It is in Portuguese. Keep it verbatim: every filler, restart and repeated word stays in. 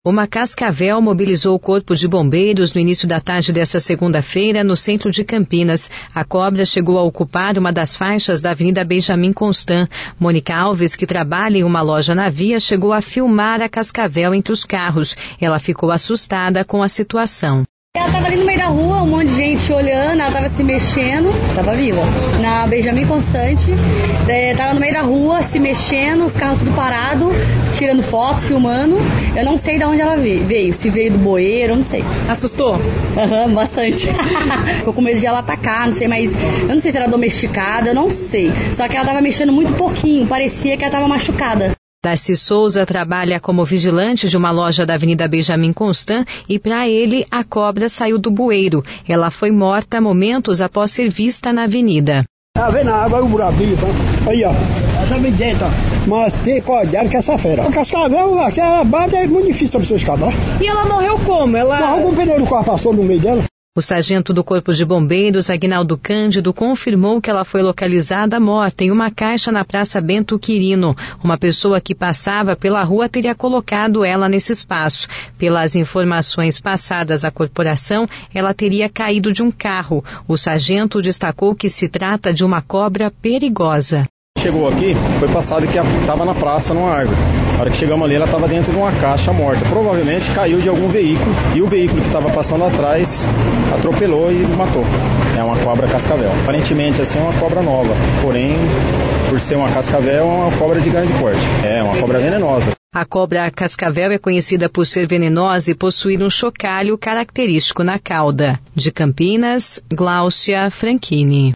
Uma cascavel mobilizou o corpo de bombeiros no início da tarde desta segunda-feira no centro de Campinas. A cobra chegou a ocupar uma das faixas da Avenida Benjamin Constant. Mônica Alves, que trabalha em uma loja na via, chegou a filmar a cascavel entre os carros. Ela ficou assustada com a situação. Ela estava ali no meio da rua, um monte de gente olhando, ela estava se mexendo, estava viva, na Benjamin Constant, estava no meio da rua, se mexendo, os carros tudo parado, tirando fotos, filmando. Eu não sei de onde ela veio, se veio do bueiro, eu não sei. Assustou? Aham, uhum, bastante. Ficou com medo de ela atacar, não sei, mas eu não sei se era domesticada, eu não sei. Só que ela estava mexendo muito pouquinho, parecia que ela estava machucada. Darcy Souza trabalha como vigilante de uma loja da Avenida Benjamin Constant e, para ele, a cobra saiu do bueiro. Ela foi morta momentos após ser vista na avenida. Tá vendo a água, o buraquinho, tá? Aí, ó. Essa me dentro, mas tem cuidado com essa fera. A cascavel, ela bate, é muito difícil a pessoa escapar. E ela morreu como? Ela... Morreu com o pneu do carro passou no meio dela. O sargento do Corpo de Bombeiros, Aguinaldo Cândido, confirmou que ela foi localizada morta em uma caixa na Praça Bento Quirino. Uma pessoa que passava pela rua teria colocado ela nesse espaço. Pelas informações passadas à corporação, ela teria caído de um carro. O sargento destacou que se trata de uma cobra perigosa. Chegou aqui, foi passado que estava na praça, numa árvore. Na hora que chegamos ali, ela estava dentro de uma caixa morta. Provavelmente caiu de algum veículo e o veículo que estava passando atrás atropelou e matou. É uma cobra cascavel. Aparentemente, assim, é uma cobra nova. Porém, por ser uma cascavel, é uma cobra de grande porte. É uma cobra venenosa. A cobra cascavel é conhecida por ser venenosa e possuir um chocalho característico na cauda. De Campinas, Gláucia Franchini.